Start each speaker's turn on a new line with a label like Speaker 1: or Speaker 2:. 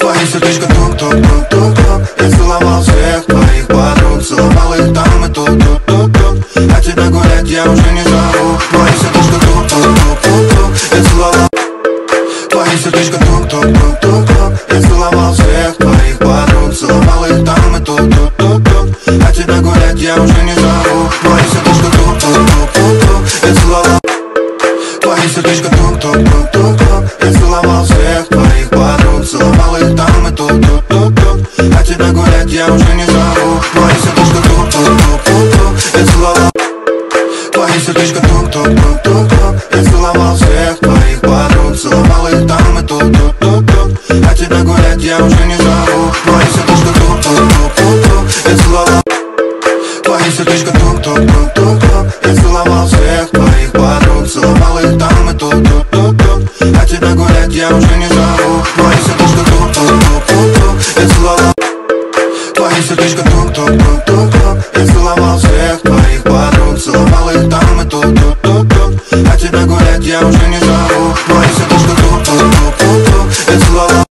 Speaker 1: Твои сердечко тук-тук-тук-тук-тук. Я целовал всех твоих подруг, целовал их там и тут-тут-тут-тут. А тебя гулять я уже не зову. Твои сердечко тук-тук-тук-тук-тук. Я целовал. Твои сердечко тук-тук-тук-тук-тук. Я целовал всех твоих подруг, целовал их там и тут-тут-тут-тут. А тебя гулять я уже не зову. Твои сердечко тук-тук-тук-тук-тук. Я целовал. Твои сердечко тук-тук-тук-тук-тук. Я целовал всех твоих подруг, целовал их там и тут-тут-тут-тут. А тебя гулять я уже не зову. Твои сердечко тук-тук-тук-тук-тук. Я целовал. Твои сердечко тук-тук-тук-тук-тук. Я целовал всех твоих подруг, целовал их там и тут-тут-тут-тут. А тебя гулять я уже не зову. Твои сердечко тук-тук-тук-тук-тук. Я целовал. Твои сердечко тук-тук-тук-тук-тук. Я целовал всех твоих подруг, целовал их там и тут-тут-тут-тут. А тебя гулять я уже не зову. Твои сердечко тук-тук-тук-тук-тук. Я целовал. Твои сердечко тук-тук-тук-тук-тук. Я целовал всех твоих подруг, целовал их там и тут-тут-тут-тут. А тебя гулять я уже не зову. Твои сердечко тук-тук-тук-тук-тук. Я целовал.